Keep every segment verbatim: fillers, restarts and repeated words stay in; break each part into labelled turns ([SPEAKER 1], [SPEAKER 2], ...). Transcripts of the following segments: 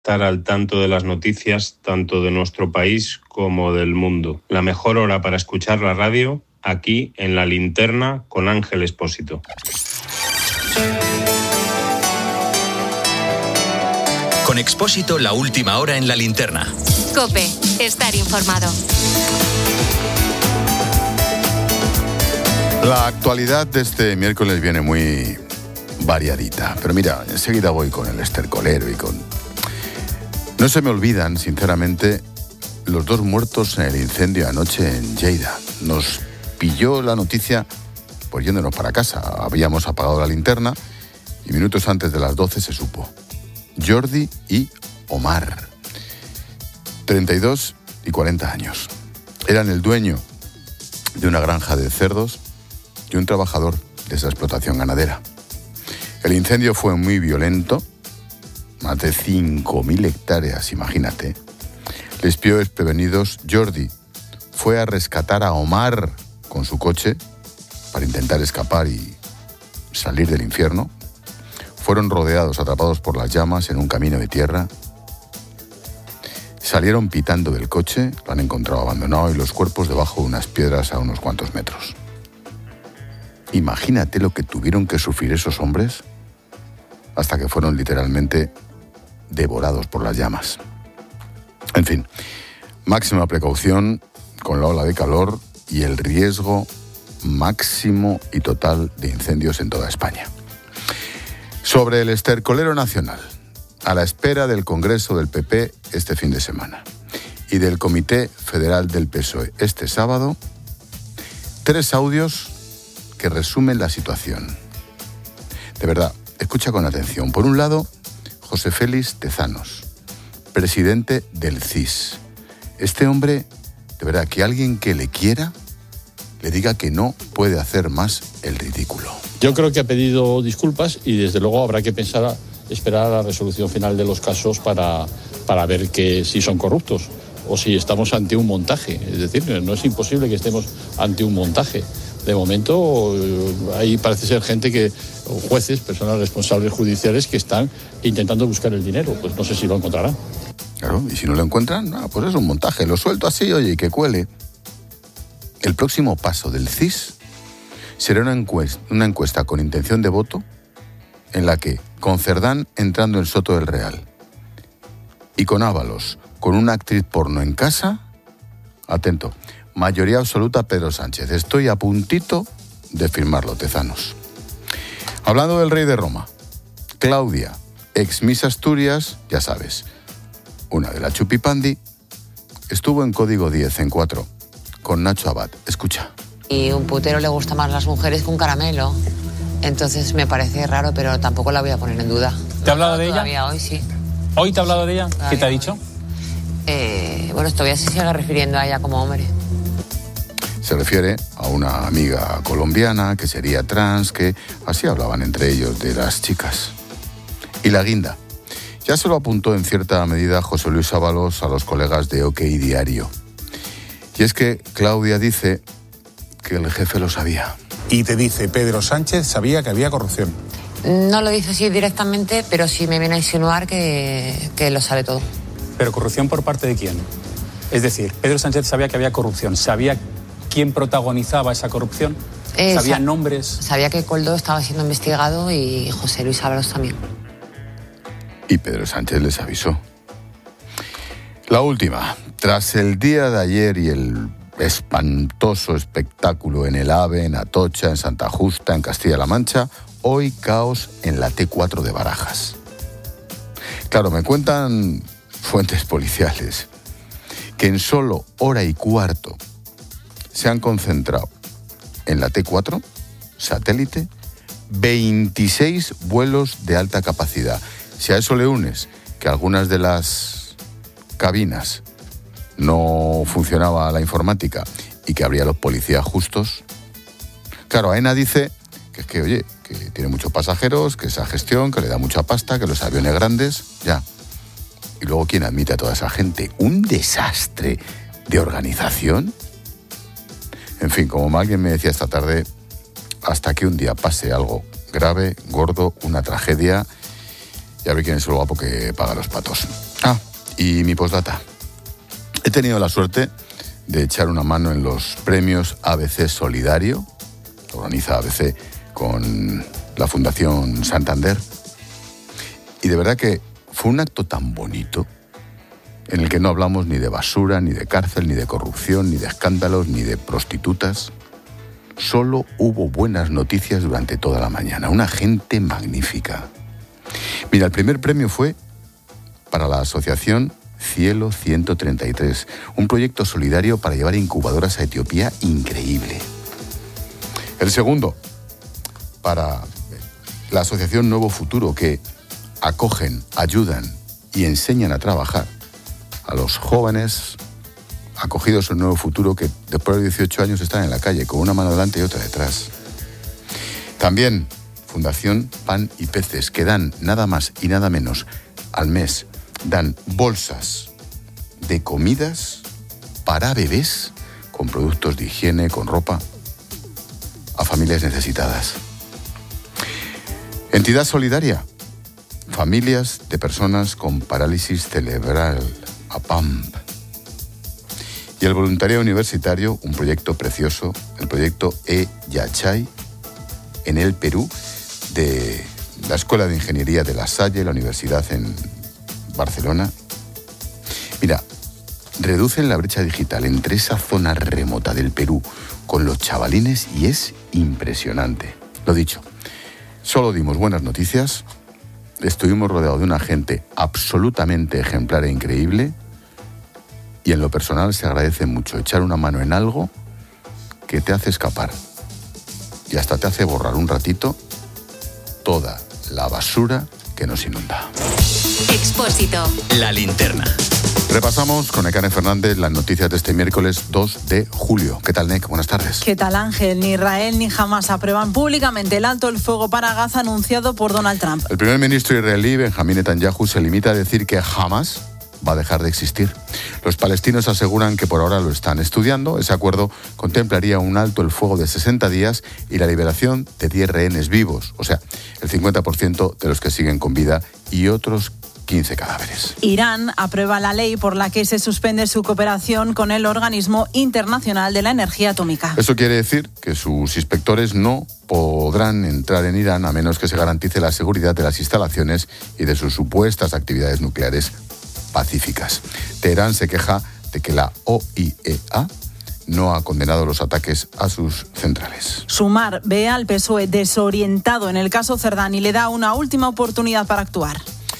[SPEAKER 1] estar al tanto de las noticias tanto de nuestro país como del mundo. La mejor hora para escuchar la radio, aquí en La Linterna con Ángel Expósito.
[SPEAKER 2] Con Expósito, la última hora en La Linterna.
[SPEAKER 3] COPE, estar informado.
[SPEAKER 4] La actualidad de este miércoles viene muy variadita. Pero mira, enseguida voy con el estercolero y con... No se me olvidan, sinceramente, los dos muertos en el incendio anoche en Lleida. Nos pilló la noticia pues yéndonos para casa. Habíamos apagado la linterna y minutos antes de las doce se supo. Jordi y Omar, treinta y dos y cuarenta años. Eran el dueño de una granja de cerdos y un trabajador de esa explotación ganadera. El incendio fue muy violento, más de cinco mil hectáreas, imagínate. Les pilló desprevenidos. Jordi fue a rescatar a Omar con su coche para intentar escapar y salir del infierno. Fueron rodeados, atrapados por las llamas en un camino de tierra. Salieron pitando del coche, lo han encontrado abandonado y los cuerpos debajo de unas piedras a unos cuantos metros. Imagínate lo que tuvieron que sufrir esos hombres hasta que fueron literalmente devorados por las llamas. En fin, máxima precaución con la ola de calor y el riesgo máximo y total de incendios en toda España. Sobre el estercolero nacional, a la espera del Congreso del P P este fin de semana y del Comité Federal del P S O E este sábado, tres audios que resumen la situación. De verdad, escucha con atención. Por un lado, José Félix Tezanos, presidente del C I S. Este hombre, de verdad, que alguien que le quiera le diga que no puede hacer más el ridículo.
[SPEAKER 5] Yo creo que ha pedido disculpas y desde luego habrá que pensar, a, esperar a la resolución final de los casos para, para ver que si son corruptos o si estamos ante un montaje. Es decir, no es imposible que estemos ante un montaje. De momento, ahí parece ser gente que, jueces, personas responsables judiciales que están intentando buscar el dinero. Pues no sé si lo encontrarán.
[SPEAKER 4] Claro, y si no lo encuentran, no, pues es un montaje. Lo suelto así, oye, y que cuele. El próximo paso del C I S será una encuesta, una encuesta con intención de voto en la que, con Cerdán entrando en Soto del Real y con Ábalos, con una actriz porno en casa, atento, mayoría absoluta Pedro Sánchez. Estoy a puntito de firmarlo, Tezanos. Hablando del rey de Roma, Claudia, ex Miss Asturias, ya sabes, una de la Chupipandi, estuvo en Código diez en cuatro con Nacho Abad. Escucha.
[SPEAKER 6] Y un putero le gusta más las mujeres que un caramelo. Entonces me parece raro, pero tampoco la voy a poner en duda.
[SPEAKER 7] ¿Te ha hablado de ella?
[SPEAKER 6] Todavía hoy sí.
[SPEAKER 7] ¿Hoy te ha hablado de ella?
[SPEAKER 6] Todavía
[SPEAKER 7] ¿Qué te ha
[SPEAKER 6] hoy.
[SPEAKER 7] dicho?
[SPEAKER 6] Eh, bueno, todavía se sigue refiriendo a ella como hombre.
[SPEAKER 4] Se refiere a una amiga colombiana que sería trans, que así hablaban entre ellos de las chicas. Y la guinda. Ya se lo apuntó en cierta medida José Luis Ábalos a los colegas de OK Diario. Y es que Claudia dice que el jefe lo sabía.
[SPEAKER 8] Y te dice, Pedro Sánchez sabía que había corrupción.
[SPEAKER 6] No lo dice así directamente, pero sí me viene a insinuar que, que lo sabe todo.
[SPEAKER 7] ¿Pero corrupción por parte de quién? Es decir, Pedro Sánchez sabía que había corrupción. ¿Sabía quién protagonizaba esa corrupción?
[SPEAKER 6] Eh,
[SPEAKER 7] ¿Sabía
[SPEAKER 6] sa-
[SPEAKER 7] nombres?
[SPEAKER 6] Sabía que Coldo estaba siendo investigado y José Luis Ábalos también.
[SPEAKER 4] Y Pedro Sánchez les avisó. La última. Tras el día de ayer y el espantoso espectáculo en el AVE, en Atocha, en Santa Justa, en Castilla-La Mancha, hoy caos en la T cuatro de Barajas. Claro, me cuentan fuentes policiales que en solo hora y cuarto se han concentrado en la T cuatro, satélite, veintiséis vuelos de alta capacidad. Si a eso le unes que algunas de las cabinas no funcionaba la informática y que habría los policías justos, claro, AENA dice que es que, oye, que tiene muchos pasajeros, que esa gestión, que le da mucha pasta, que los aviones grandes, ya. Y luego, ¿quién admite a toda esa gente? ¿Un desastre de organización? En fin, como alguien me decía esta tarde, hasta que un día pase algo grave, gordo, una tragedia, y a ver quién es el guapo que paga los patos. Ah, y mi postdata. He tenido la suerte de echar una mano en los premios A B C Solidario, que organiza A B C con la Fundación Santander. Y de verdad que fue un acto tan bonito en el que no hablamos ni de basura, ni de cárcel, ni de corrupción, ni de escándalos, ni de prostitutas. Solo hubo buenas noticias durante toda la mañana. Una gente magnífica. Mira, el primer premio fue para la asociación Cielo ciento treinta y tres, un proyecto solidario para llevar incubadoras a Etiopía increíble. El segundo, para la asociación Nuevo Futuro, que acogen, ayudan y enseñan a trabajar a los jóvenes acogidos en Nuevo Futuro que después de dieciocho años están en la calle, con una mano delante y otra detrás. También Fundación Pan y Peces, que dan nada más y nada menos al mes, dan bolsas de comidas para bebés con productos de higiene, con ropa, a familias necesitadas. Entidad solidaria, familias de personas con parálisis cerebral, A P A M P. Y el voluntariado universitario, un proyecto precioso, el proyecto E-Yachay, en el Perú, de la Escuela de Ingeniería de La Salle, la Universidad en Barcelona. Mira, reducen la brecha digital entre esa zona remota del Perú con los chavalines y es impresionante. Lo dicho, solo dimos buenas noticias, estuvimos rodeados de una gente absolutamente ejemplar e increíble y en lo personal se agradece mucho echar una mano en algo que te hace escapar y hasta te hace borrar un ratito toda la basura que nos inunda.
[SPEAKER 3] Expósito.
[SPEAKER 2] La linterna.
[SPEAKER 4] Repasamos con Nekane Fernández las noticias de este miércoles dos de julio. ¿Qué tal, Nek? Buenas tardes.
[SPEAKER 9] ¿Qué tal, Ángel? Ni Israel ni Hamas aprueban públicamente el alto el fuego para Gaza anunciado por Donald Trump.
[SPEAKER 4] El primer ministro israelí, Benjamín Netanyahu, se limita a decir que Hamas va a dejar de existir. Los palestinos aseguran que por ahora lo están estudiando. Ese acuerdo contemplaría un alto el fuego de sesenta días y la liberación de diez rehenes vivos, o sea, el cincuenta por ciento de los que siguen con vida y otros quince cadáveres.
[SPEAKER 9] Irán aprueba la ley por la que se suspende su cooperación con el Organismo Internacional de la Energía Atómica.
[SPEAKER 4] Eso quiere decir que sus inspectores no podrán entrar en Irán a menos que se garantice la seguridad de las instalaciones y de sus supuestas actividades nucleares pacíficas. Teherán se queja de que la O I E A no ha condenado los ataques a sus centrales.
[SPEAKER 9] Sumar ve al P S O E desorientado en el caso Cerdán y le da una última oportunidad para actuar.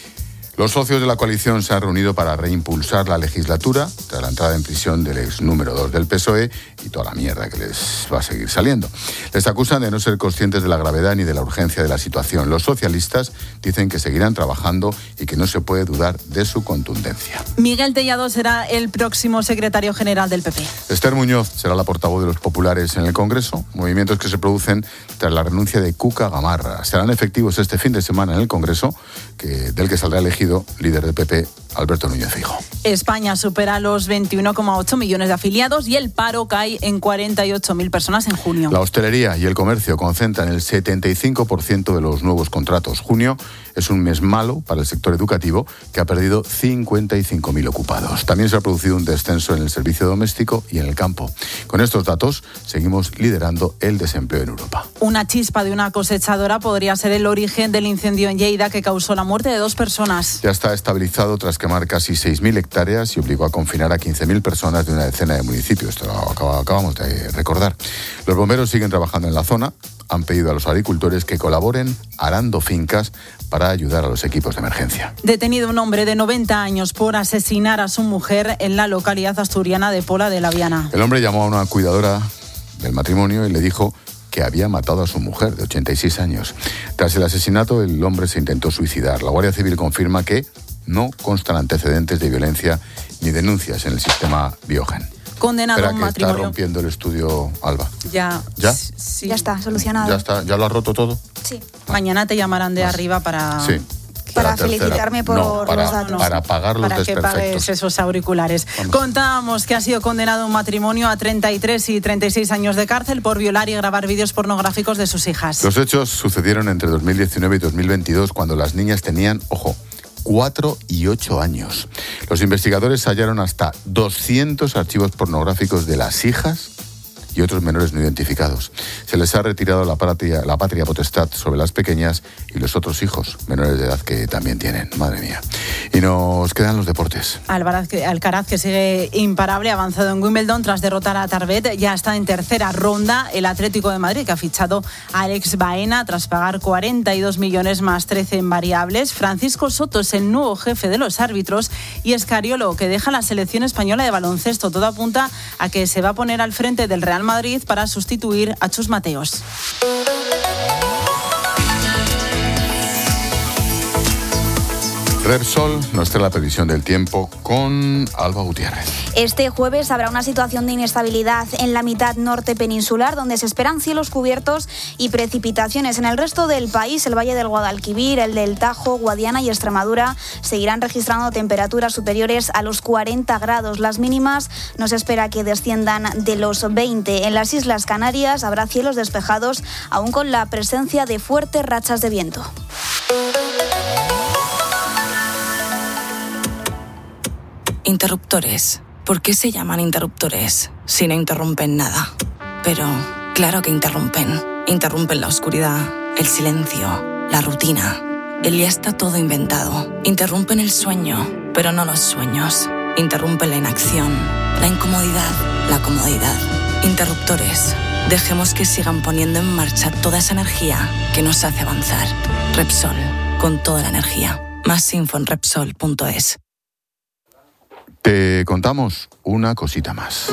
[SPEAKER 4] Los socios de la coalición se han reunido para reimpulsar la legislatura tras la entrada en prisión del ex número dos del P S O E y toda la mierda que les va a seguir saliendo. Les acusan de no ser conscientes de la gravedad ni de la urgencia de la situación. Los socialistas dicen que seguirán trabajando y que no se puede dudar de su contundencia.
[SPEAKER 9] Miguel Tellado será el próximo secretario general del P P.
[SPEAKER 4] Esther Muñoz será la portavoz de los populares en el Congreso, movimientos que se producen tras la renuncia de Cuca Gamarra. Serán efectivos este fin de semana en el Congreso, que, del que saldrá elegido líder del P P, Alberto Núñez Feijóo.
[SPEAKER 9] España supera los veintiuno coma ocho millones de afiliados y el paro cae en cuarenta y ocho mil personas en junio.
[SPEAKER 4] La hostelería y el comercio concentran el setenta y cinco por ciento de los nuevos contratos. Junio es un mes malo para el sector educativo, que ha perdido cincuenta y cinco mil ocupados. También se ha producido un descenso en el servicio doméstico y en el campo. Con estos datos, seguimos liderando el desempleo en Europa.
[SPEAKER 9] Una chispa de una cosechadora podría ser el origen del incendio en Lleida que causó la muerte de dos personas.
[SPEAKER 4] Ya está estabilizado tras quemar casi seis mil hectáreas y obligó a confinar a quince mil personas de una decena de municipios. Esto lo acabamos de recordar. Los bomberos siguen trabajando en la zona. Han pedido a los agricultores que colaboren arando fincas para ayudar a los equipos de emergencia.
[SPEAKER 9] Detenido un hombre de noventa años por asesinar a su mujer en la localidad asturiana de Pola de la Viana.
[SPEAKER 4] El hombre llamó a una cuidadora del matrimonio y le dijo que había matado a su mujer de ochenta y seis años. Tras el asesinato, el hombre se intentó suicidar. La Guardia Civil confirma que no constan antecedentes de violencia ni denuncias en el sistema Biogen.
[SPEAKER 9] Condenado
[SPEAKER 4] Espera,
[SPEAKER 9] a un
[SPEAKER 4] que
[SPEAKER 9] matrimonio.
[SPEAKER 4] Está rompiendo el estudio, Alba.
[SPEAKER 9] Ya.
[SPEAKER 4] ¿Ya?
[SPEAKER 9] Sí.
[SPEAKER 10] Ya está, solucionado.
[SPEAKER 4] ¿Ya está? ¿Ya lo has roto todo?
[SPEAKER 10] Sí.
[SPEAKER 9] Mañana te llamarán de
[SPEAKER 4] Más.
[SPEAKER 9] arriba para...
[SPEAKER 4] Sí.
[SPEAKER 10] Para
[SPEAKER 4] La tercera.
[SPEAKER 10] felicitarme por
[SPEAKER 4] No, para,
[SPEAKER 10] los datos.
[SPEAKER 4] para pagar los
[SPEAKER 9] para que pagues
[SPEAKER 4] desperfectos.
[SPEAKER 9] esos auriculares.
[SPEAKER 4] Vamos.
[SPEAKER 9] Contábamos que ha sido condenado un matrimonio a treinta y tres y treinta y seis años de cárcel por violar y grabar vídeos pornográficos de sus hijas.
[SPEAKER 4] Los hechos sucedieron entre dos mil diecinueve y dos mil veintidós, cuando las niñas tenían, ojo, cuatro y ocho años. Los investigadores hallaron hasta doscientos archivos pornográficos de las hijas y otros menores no identificados. Se les ha retirado la patria, la patria potestad sobre las pequeñas y los otros hijos menores de edad que también tienen. Madre mía. Y nos quedan los deportes.
[SPEAKER 9] Alcaraz, Alcaraz, que sigue imparable, avanzado en Wimbledon tras derrotar a Tarbet, ya está en tercera ronda. El Atlético de Madrid, que ha fichado a Alex Baena tras pagar cuarenta y dos millones más trece en variables. Francisco Soto es el nuevo jefe de los árbitros y Escariolo, que deja la selección española de baloncesto. Todo apunta a que se va a poner al frente del Real Madrid para sustituir a Chus Mateos.
[SPEAKER 4] Repsol nos trae la previsión del tiempo con Alba Gutiérrez.
[SPEAKER 10] Este jueves habrá una situación de inestabilidad en la mitad norte peninsular, donde se esperan cielos cubiertos y precipitaciones. En el resto del país, el Valle del Guadalquivir, el del Tajo, Guadiana y Extremadura seguirán registrando temperaturas superiores a los cuarenta grados. Las mínimas no se espera que desciendan de los veinte. En las Islas Canarias habrá cielos despejados, aún con la presencia de fuertes rachas de viento.
[SPEAKER 11] Interruptores. ¿Por qué se llaman interruptores si no interrumpen nada? Pero claro que interrumpen. Interrumpen la oscuridad, el silencio, la rutina. El ya está todo inventado. Interrumpen el sueño, pero no los sueños. Interrumpen la inacción, la incomodidad, la comodidad. Interruptores. Dejemos que sigan poniendo en marcha toda esa energía que nos hace avanzar. Repsol, con toda la energía. Más info en Repsol punto es.
[SPEAKER 4] Te contamos una cosita más.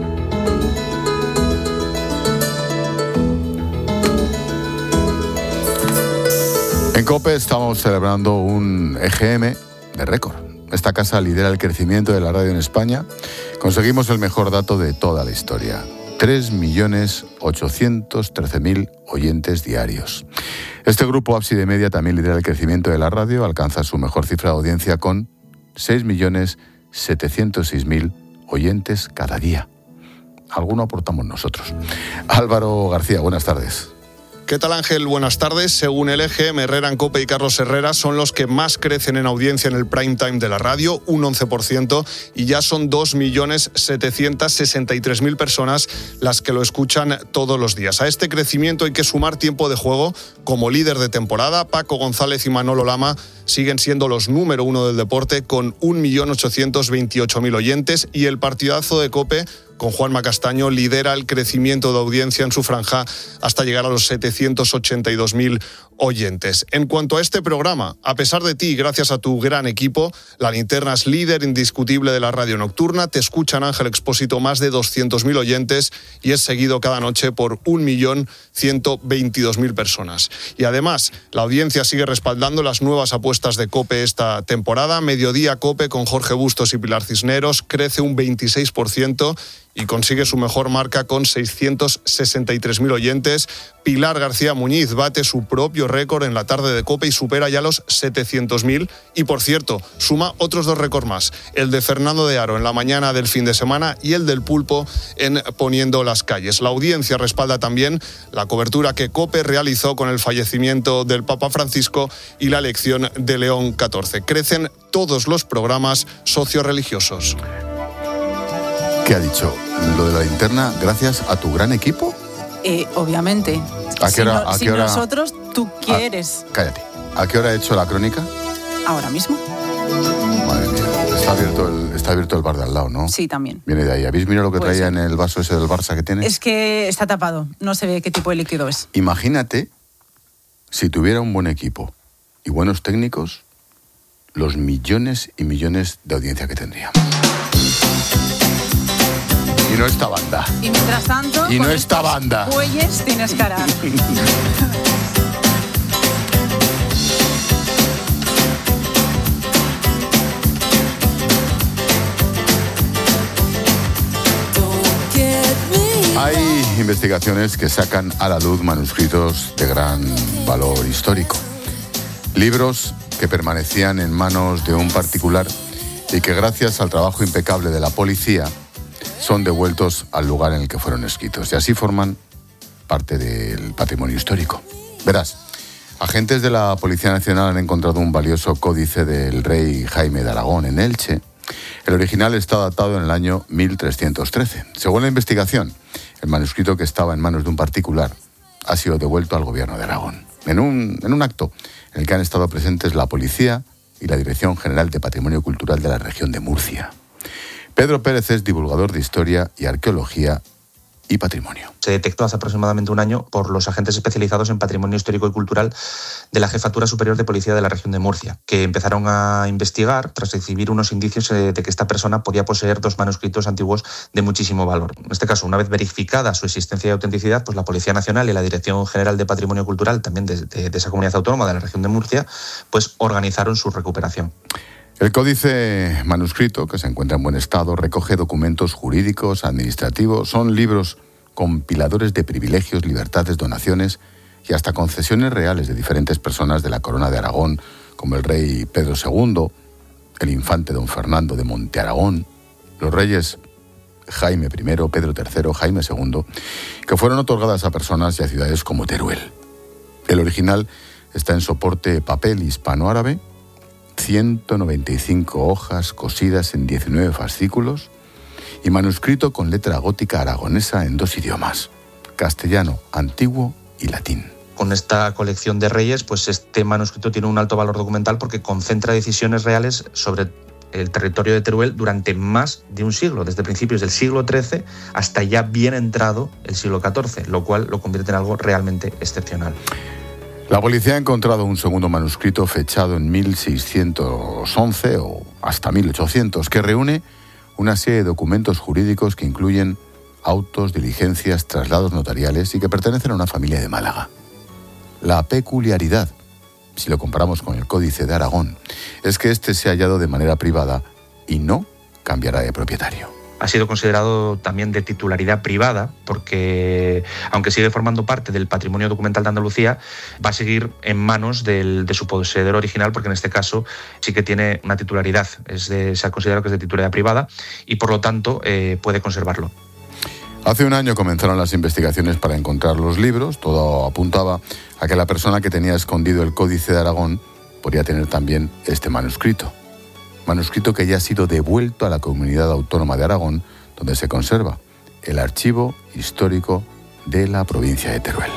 [SPEAKER 4] En COPE estamos celebrando un E G M de récord. Esta casa lidera el crecimiento de la radio en España. Conseguimos el mejor dato de toda la historia. tres millones ochocientos trece mil oyentes diarios. Este grupo Ábside Media también lidera el crecimiento de la radio. Alcanza su mejor cifra de audiencia con seis millones setecientos seis mil oyentes cada día. Alguno aportamos nosotros. Álvaro García, buenas tardes.
[SPEAKER 12] ¿Qué tal, Ángel? Buenas tardes. Según el E G M, Herrera en COPE y Carlos Herrera son los que más crecen en audiencia en el prime time de la radio, un once por ciento, y ya son dos millones setecientos sesenta y tres mil personas las que lo escuchan todos los días. A este crecimiento hay que sumar tiempo de juego. Como líder de temporada, Paco González y Manolo Lama siguen siendo los número uno del deporte con un millón ochocientos veintiocho mil oyentes, y el partidazo de COPE con Juanma Castaño lidera el crecimiento de audiencia en su franja hasta llegar a los setecientos ochenta y dos mil oyentes. En cuanto a este programa, a pesar de ti, gracias a tu gran equipo, La Linterna es líder indiscutible de la radio nocturna. Te escuchan, Ángel Expósito, más de doscientos mil oyentes y es seguido cada noche por un millón ciento veintidós mil personas. Y además, la audiencia sigue respaldando las nuevas apuestas de COPE esta temporada. Mediodía COPE con Jorge Bustos y Pilar Cisneros crece un veintiséis por ciento y consigue su mejor marca con seiscientos sesenta y tres mil oyentes. Pilar García Muñiz bate su propio récord en la tarde de COPE y supera ya los setecientos mil. Y, por cierto, suma otros dos récords más. El de Fernando de Aro en la mañana del fin de semana y el del Pulpo en Poniendo las Calles. La audiencia respalda también la cobertura que COPE realizó con el fallecimiento del Papa Francisco y la elección de León catorce. Crecen todos los programas socioreligiosos.
[SPEAKER 4] ¿Qué ha dicho? ¿Lo de La Linterna gracias a tu gran equipo?
[SPEAKER 9] Eh, obviamente.
[SPEAKER 4] ¿A qué
[SPEAKER 9] si
[SPEAKER 4] hora?
[SPEAKER 9] No,
[SPEAKER 4] ¿a
[SPEAKER 9] si
[SPEAKER 4] qué hora?
[SPEAKER 9] nosotros, tú quieres.
[SPEAKER 4] Ah, cállate. ¿A qué hora he hecho la crónica?
[SPEAKER 9] Ahora mismo.
[SPEAKER 4] Madre mía. Está abierto el, está abierto el bar de al lado, ¿no?
[SPEAKER 9] Sí, también.
[SPEAKER 4] Viene de ahí. ¿Habéis mirado lo que
[SPEAKER 9] Puede
[SPEAKER 4] traía
[SPEAKER 9] ser.
[SPEAKER 4] en el vaso ese del Barça que tienes?
[SPEAKER 9] Es que está tapado. No se ve qué tipo de líquido es.
[SPEAKER 4] Imagínate si tuviera un buen equipo y buenos técnicos, los millones y millones de audiencia que tendríamos. Y no esta banda.
[SPEAKER 9] Y mientras tanto,
[SPEAKER 4] y
[SPEAKER 9] con
[SPEAKER 4] no esta banda.
[SPEAKER 9] Bueyes tienes cara.
[SPEAKER 4] Hay investigaciones que sacan a la luz manuscritos de gran valor histórico. Libros que permanecían en manos de un particular y que gracias al trabajo impecable de la policía son devueltos al lugar en el que fueron escritos y así forman parte del patrimonio histórico. Verás, Agentes de la Policía Nacional han encontrado un valioso códice del rey Jaime de Aragón en Elche. El original está datado en el año mil trescientos trece. Según la investigación, el manuscrito, que estaba en manos de un particular, ha sido devuelto al gobierno de Aragón. En un, en un acto en el que han estado presentes la Policía y la Dirección General de Patrimonio Cultural de la región de Murcia. Pedro Pérez es divulgador de Historia y Arqueología y Patrimonio.
[SPEAKER 13] Se detectó hace aproximadamente un año por los agentes especializados en patrimonio histórico y cultural de la Jefatura Superior de Policía de la región de Murcia, que empezaron a investigar tras recibir unos indicios de que esta persona podía poseer dos manuscritos antiguos de muchísimo valor. En este caso, una vez verificada su existencia y autenticidad, pues la Policía Nacional y la Dirección General de Patrimonio Cultural, también de, de, de esa comunidad autónoma de la región de Murcia, pues organizaron su recuperación.
[SPEAKER 4] El códice manuscrito, que se encuentra en buen estado, recoge documentos jurídicos, administrativos, son libros compiladores de privilegios, libertades, donaciones y hasta concesiones reales de diferentes personas de la corona de Aragón, como el rey Pedro segundo, el infante don Fernando de Montearagón, los reyes Jaime primero, Pedro tercero, Jaime segundo, que fueron otorgadas a personas y a ciudades como Teruel. El original está en soporte papel hispano-árabe, ciento noventa y cinco hojas cosidas en diecinueve fascículos y manuscrito con letra gótica aragonesa en dos idiomas, castellano antiguo y latín.
[SPEAKER 13] Con esta colección de reyes, pues este manuscrito tiene un alto valor documental porque concentra decisiones reales sobre el territorio de Teruel durante más de un siglo, desde principios del siglo trece hasta ya bien entrado el siglo catorce, lo cual lo convierte en algo realmente excepcional.
[SPEAKER 4] La policía ha encontrado un segundo manuscrito fechado en mil seiscientos once o hasta mil ochocientos, que reúne una serie de documentos jurídicos que incluyen autos, diligencias, traslados notariales y que pertenecen a una familia de Málaga. La peculiaridad, si lo comparamos con el Códice de Aragón, es que este se ha hallado de manera privada y no cambiará de propietario.
[SPEAKER 13] Ha sido considerado también de titularidad privada porque, aunque sigue formando parte del patrimonio documental de Andalucía, va a seguir en manos del, de su poseedor original, porque en este caso sí que tiene una titularidad, es de, se ha considerado que es de titularidad privada y por lo tanto eh, puede conservarlo.
[SPEAKER 4] Hace un año comenzaron las investigaciones para encontrar los libros. Todo apuntaba a que la persona que tenía escondido el Códice de Aragón podría tener también este manuscrito. Manuscrito que ya ha sido devuelto a la Comunidad Autónoma de Aragón, donde se conserva el Archivo Histórico de la provincia de Teruel.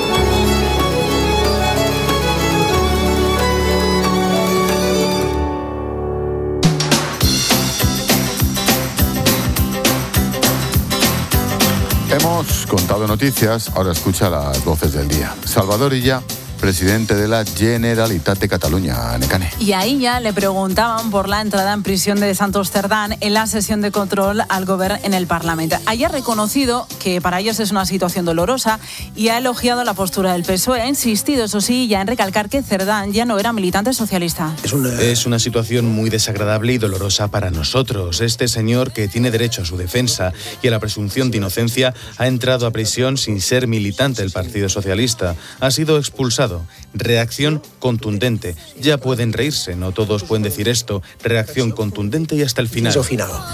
[SPEAKER 4] Hemos contado noticias, ahora escucha las voces del día. Salvador Illa, presidente de la Generalitat de Cataluña, Necane.
[SPEAKER 9] Y a ella le preguntaban por la entrada en prisión de Santos Cerdán en la sesión de control al Govern en el Parlamento. Ella ha reconocido que para ellos es una situación dolorosa y ha elogiado la postura del P S O E. Ha insistido, eso sí, ya en recalcar que Cerdán ya no era militante socialista.
[SPEAKER 14] Es una... es una situación muy desagradable y dolorosa para nosotros. Este señor, que tiene derecho a su defensa y a la presunción de inocencia, ha entrado a prisión sin ser militante del Partido Socialista. Ha sido expulsado. Reacción contundente. Ya pueden reírse, no todos pueden decir esto. Reacción contundente y hasta el final.
[SPEAKER 4] Me encanta.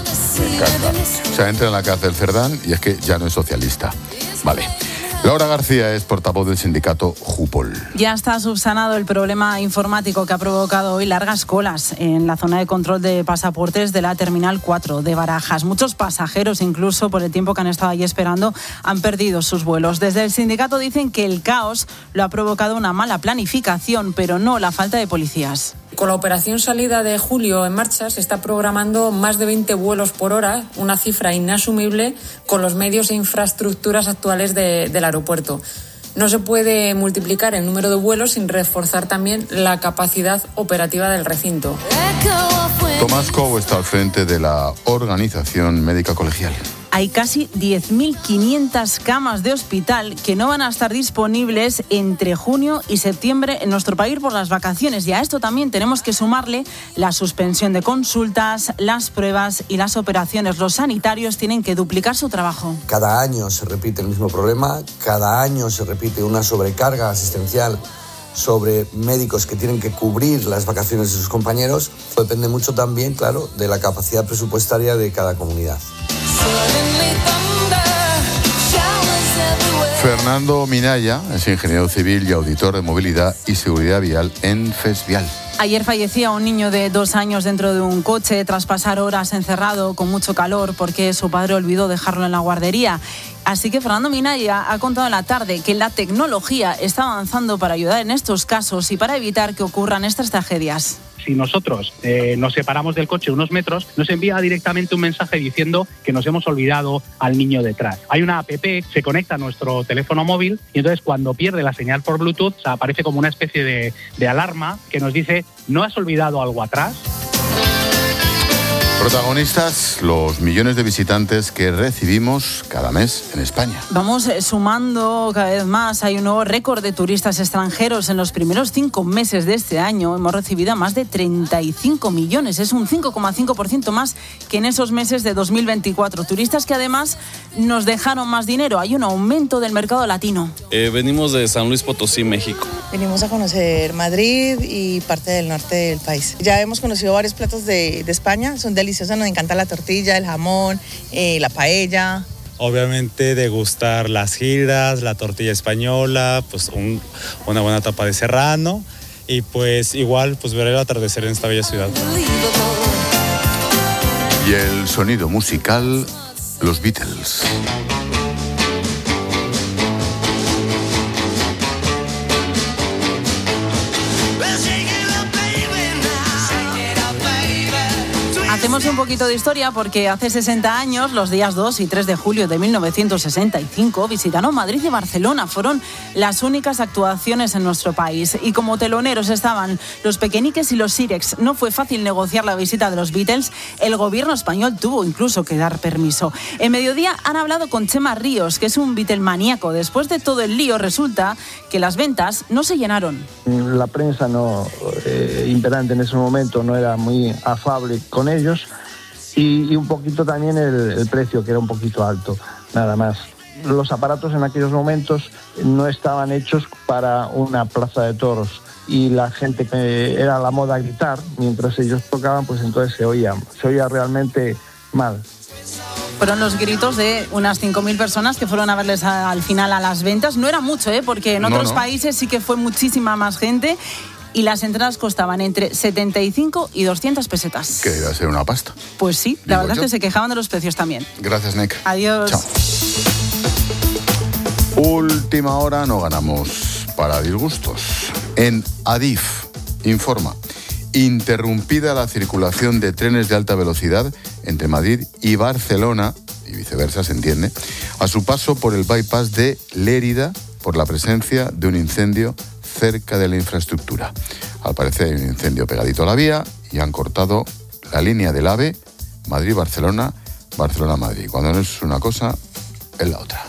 [SPEAKER 4] O sea, entra en la cárcel Cerdán y es que ya no es socialista. Vale. Laura García es portavoz del sindicato Jupol.
[SPEAKER 9] Ya está subsanado el problema informático que ha provocado hoy largas colas en la zona de control de pasaportes de la Terminal cuatro de Barajas. Muchos pasajeros, incluso por el tiempo que han estado allí esperando, han perdido sus vuelos. Desde el sindicato dicen que el caos lo ha provocado una mala planificación, pero no la falta de policías.
[SPEAKER 15] Con la operación salida de julio en marcha se está programando más de veinte vuelos por hora, una cifra inasumible con los medios e infraestructuras actuales de, del aeropuerto. No se puede multiplicar el número de vuelos sin reforzar también la capacidad operativa del recinto.
[SPEAKER 4] Tomás Cobo está al frente de la Organización Médica Colegial.
[SPEAKER 9] Hay casi diez mil quinientas camas de hospital que no van a estar disponibles entre junio y septiembre en nuestro país por las vacaciones. Y a esto también tenemos que sumarle la suspensión de consultas, las pruebas y las operaciones. Los sanitarios tienen que duplicar su trabajo.
[SPEAKER 16] Cada año se repite el mismo problema, cada año se repite una sobrecarga asistencial sobre médicos que tienen que cubrir las vacaciones de sus compañeros. Depende mucho también, claro, de la capacidad presupuestaria de cada comunidad.
[SPEAKER 4] Fernando Minaya es ingeniero civil y auditor de movilidad y seguridad vial en Fesvial.
[SPEAKER 9] Ayer fallecía un niño de dos años dentro de un coche tras pasar horas encerrado con mucho calor porque su padre olvidó dejarlo en la guardería. Así que Fernando Minaya ha contado en la tarde que la tecnología está avanzando para ayudar en estos casos y para evitar que ocurran estas tragedias.
[SPEAKER 17] Si nosotros eh, nos separamos del coche unos metros, nos envía directamente un mensaje diciendo que nos hemos olvidado al niño detrás. Hay una app, se conecta a nuestro teléfono móvil y entonces cuando pierde la señal por Bluetooth, o sea, aparece como una especie de, de alarma que nos dice ¿no has olvidado algo atrás?
[SPEAKER 4] Protagonistas, los millones de visitantes que recibimos cada mes en España.
[SPEAKER 9] Vamos sumando cada vez más. Hay un nuevo récord de turistas extranjeros. En los primeros cinco meses de este año hemos recibido a más de treinta y cinco millones. Es un cinco coma cinco por ciento más que en esos meses de dos mil veinticuatro. Turistas que además nos dejaron más dinero. Hay un aumento del mercado latino.
[SPEAKER 18] Eh, venimos de San Luis Potosí, México.
[SPEAKER 19] Venimos a conocer Madrid y parte del norte del país. Ya hemos conocido varios platos de, de España. Son deliciosos. Nos encanta la tortilla, el jamón, eh, la paella.
[SPEAKER 20] Obviamente degustar las giras, la tortilla española, pues un, una buena tapa de serrano y pues igual pues ver el atardecer en esta bella ciudad.
[SPEAKER 4] Y el sonido musical, los Beatles.
[SPEAKER 9] Hacemos un poquito de historia porque hace sesenta años, los días dos y tres de julio de mil novecientos sesenta y cinco, visitaron Madrid y Barcelona. Fueron las únicas actuaciones en nuestro país. Y como teloneros estaban los Pequeñiques y los Sirex. No fue fácil negociar la visita de los Beatles. El gobierno español tuvo incluso que dar permiso. En Mediodía han hablado con Chema Ríos, que es un Beatlemaníaco. Después de todo el lío, resulta que las ventas no se llenaron.
[SPEAKER 21] La prensa no eh, imperante en ese momento no era muy afable con ellos. Y, y un poquito también el, el precio, que era un poquito alto, nada más. Los aparatos en aquellos momentos no estaban hechos para una plaza de toros y la gente que era la moda gritar mientras ellos tocaban, pues entonces se oía, se oía realmente mal.
[SPEAKER 9] Fueron los gritos de unas cinco mil personas que fueron a verles a, al final a las ventas. No era mucho, ¿eh? Porque en otros no, no. países sí que fue muchísima más gente. Y las entradas costaban entre setenta y cinco y doscientas pesetas.
[SPEAKER 4] Que iba a ser una pasta.
[SPEAKER 9] Pues sí, la verdad es que se quejaban de los precios también.
[SPEAKER 4] Gracias, Nick.
[SPEAKER 9] Adiós.
[SPEAKER 4] Chao. Última hora, no ganamos para disgustos. En Adif informa, interrumpida la circulación de trenes de alta velocidad entre Madrid y Barcelona, y viceversa, se entiende, a su paso por el bypass de Lérida por la presencia de un incendio cerca de la infraestructura. Al parecer hay un incendio pegadito a la vía y han cortado la línea del AVE Madrid-Barcelona, Barcelona-Madrid. Cuando no es una cosa, es la otra.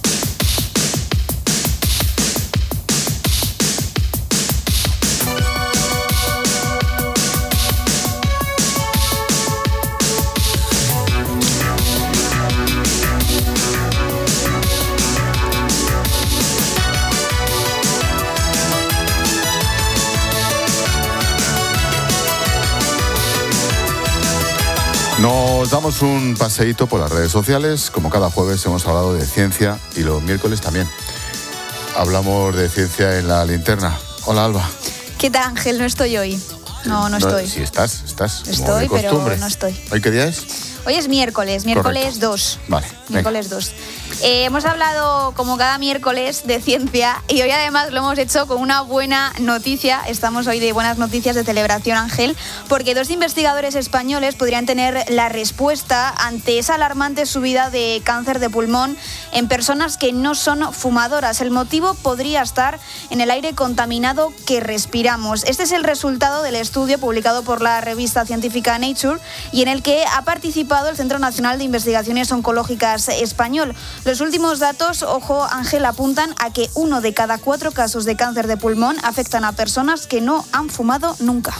[SPEAKER 4] Nos damos un paseíto por las redes sociales. Como cada jueves hemos hablado de ciencia y los miércoles también. Hablamos de ciencia en la linterna. Hola, Alba.
[SPEAKER 10] ¿Qué tal, Ángel? No estoy hoy. No, no estoy.
[SPEAKER 4] Sí, estás, estás.
[SPEAKER 10] Estoy, pero no estoy.
[SPEAKER 4] ¿Hoy qué día es?
[SPEAKER 10] Hoy es miércoles, miércoles
[SPEAKER 4] Correcto.
[SPEAKER 10] dos.
[SPEAKER 4] Vale.
[SPEAKER 10] Miércoles dos. Eh, hemos hablado, como cada miércoles, de ciencia y hoy además lo hemos hecho con una buena noticia. Estamos hoy de buenas noticias de celebración, Ángel, porque dos investigadores españoles podrían tener la respuesta ante esa alarmante subida de cáncer de pulmón en personas que no son fumadoras. El motivo podría estar en el aire contaminado que respiramos. Este es el resultado del estudio publicado por la revista científica Nature y en el que ha participado el Centro Nacional de Investigaciones Oncológicas español. Los últimos datos, ojo Ángel, apuntan a que uno de cada cuatro casos de cáncer de pulmón afectan a personas que no han fumado nunca.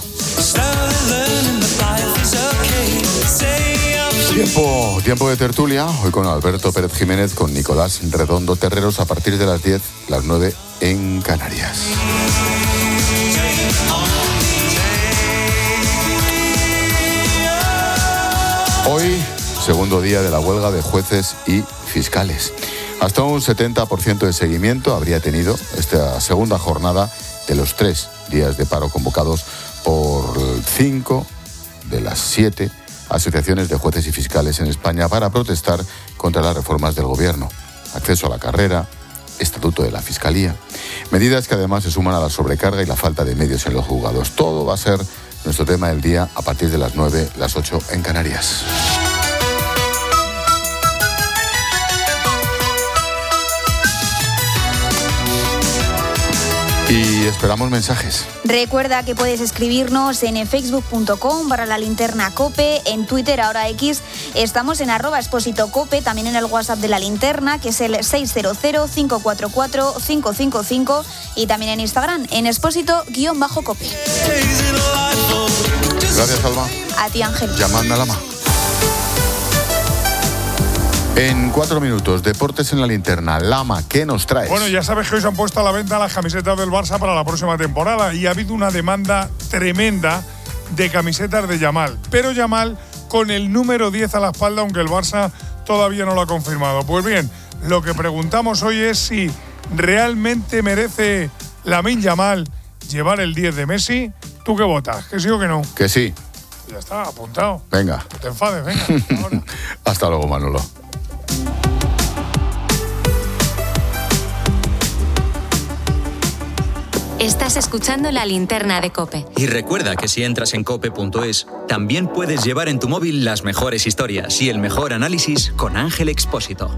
[SPEAKER 4] Tiempo, tiempo de tertulia, hoy con Alberto Pérez Jiménez, con Nicolás Redondo Terreros a partir de las diez, las nueve en Canarias. Hoy, segundo día de la huelga de jueces y fiscales. Hasta un setenta por ciento de seguimiento habría tenido esta segunda jornada de los tres días de paro convocados por cinco de las siete asociaciones de jueces y fiscales en España para protestar contra las reformas del gobierno. Acceso a la carrera, estatuto de la Fiscalía, medidas que además se suman a la sobrecarga y la falta de medios en los juzgados. Todo va a ser nuestro tema del día a partir de las nueve, las ocho en Canarias. Y esperamos mensajes.
[SPEAKER 10] Recuerda que puedes escribirnos en facebook punto com barra la linterna cope, en Twitter, ahora X, estamos en arroba expósito cope, también en el WhatsApp de la linterna, que es el seis cero cero, cinco cuatro cuatro, cinco cinco cinco, y también en Instagram, en expósito-cope.
[SPEAKER 4] Gracias, Alba.
[SPEAKER 10] A ti, Ángel.
[SPEAKER 4] Llamadme a Lama. En cuatro minutos, deportes en la linterna. Lama, ¿qué nos traes?
[SPEAKER 1] Bueno, ya sabes que hoy se han puesto a la venta las camisetas del Barça para la próxima temporada y ha habido una demanda tremenda de camisetas de Yamal. Pero Yamal con el número diez a la espalda, aunque el Barça todavía no lo ha confirmado. Pues bien, lo que preguntamos hoy es si realmente merece Lamine Yamal llevar el diez de Messi. ¿Tú qué votas? ¿Que sí o que no?
[SPEAKER 4] Que sí.
[SPEAKER 1] Ya está, apuntado.
[SPEAKER 4] Venga.
[SPEAKER 1] No te enfades, venga. Ahora.
[SPEAKER 4] Hasta luego, Manolo.
[SPEAKER 3] Estás escuchando La Linterna de COPE.
[SPEAKER 2] Y recuerda que si entras en cope punto es, también puedes llevar en tu móvil las mejores historias y el mejor análisis con Ángel Expósito.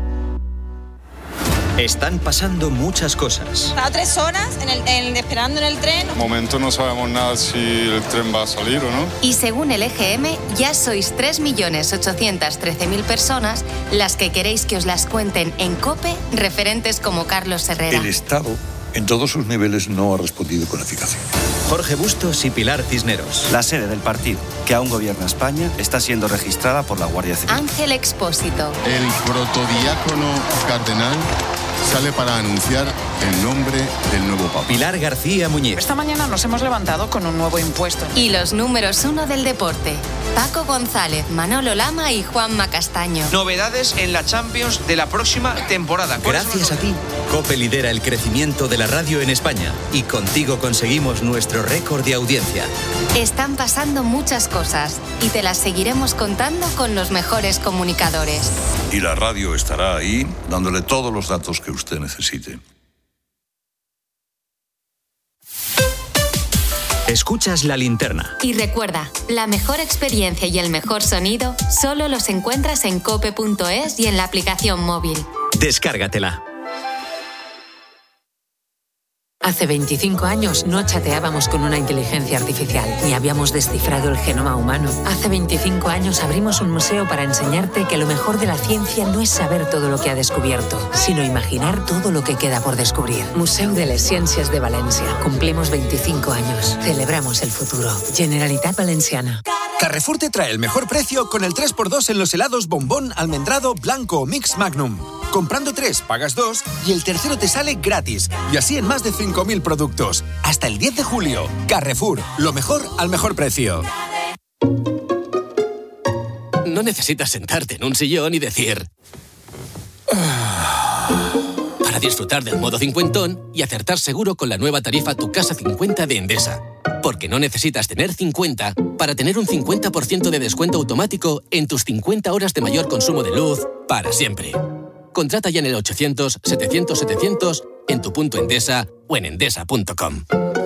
[SPEAKER 2] Están pasando muchas cosas.
[SPEAKER 22] Estaba tres horas en el, en, esperando en el tren.
[SPEAKER 23] De momento no sabemos nada si el tren va a salir o no.
[SPEAKER 3] Y según el E G M, ya sois tres millones ochocientos trece mil personas las que queréis que os las cuenten en COPE, referentes como Carlos Herrera.
[SPEAKER 24] El Estado, en todos sus niveles, no ha respondido con eficacia.
[SPEAKER 2] Jorge Bustos y Pilar Cisneros.
[SPEAKER 25] La sede del partido que aún gobierna España está siendo registrada por la Guardia Civil.
[SPEAKER 3] Ángel Expósito.
[SPEAKER 4] El protodiácono cardenal sale para anunciar el nombre del nuevo papa.
[SPEAKER 2] Pilar García Muñiz.
[SPEAKER 26] Esta mañana nos hemos levantado con un nuevo impuesto.
[SPEAKER 3] Y los números uno del deporte. Paco González, Manolo Lama y Juanma Castaño.
[SPEAKER 27] Novedades en la Champions de la próxima temporada.
[SPEAKER 2] Gracias a ti, COPE lidera el crecimiento de la radio en España y contigo conseguimos nuestro récord de audiencia.
[SPEAKER 3] Están pasando muchas cosas y te las seguiremos contando con los mejores comunicadores.
[SPEAKER 24] Y la radio estará ahí dándole todos los datos que usted necesite.
[SPEAKER 2] Escuchas La Linterna.
[SPEAKER 3] Y recuerda, la mejor experiencia y el mejor sonido solo los encuentras en cope punto es y en la aplicación móvil.
[SPEAKER 2] Descárgatela.
[SPEAKER 28] Hace veinticinco años no chateábamos con una inteligencia artificial, ni habíamos descifrado el genoma humano. Hace veinticinco años abrimos un museo para enseñarte que lo mejor de la ciencia no es saber todo lo que ha descubierto, sino imaginar todo lo que queda por descubrir. Museu de les Ciències de Valencia. Cumplimos veinticinco años. Celebramos el futuro. Generalitat Valenciana.
[SPEAKER 29] Carrefour te trae el mejor precio con el tres por dos en los helados bombón, almendrado, blanco o mix Magnum. Comprando tres, pagas dos y el tercero te sale gratis. Y así en más de cinco mil productos. Hasta el diez de julio. Carrefour, lo mejor al mejor precio.
[SPEAKER 30] No necesitas sentarte en un sillón y decir... para disfrutar del modo cincuentón y acertar seguro con la nueva tarifa Tu Casa cincuenta de Endesa. Porque no necesitas tener cincuenta para tener un cincuenta por ciento de descuento automático en tus cincuenta horas de mayor consumo de luz para siempre. Contrata ya en el ochocientos, setecientos, setecientos, en tu punto Endesa o en endesa punto com.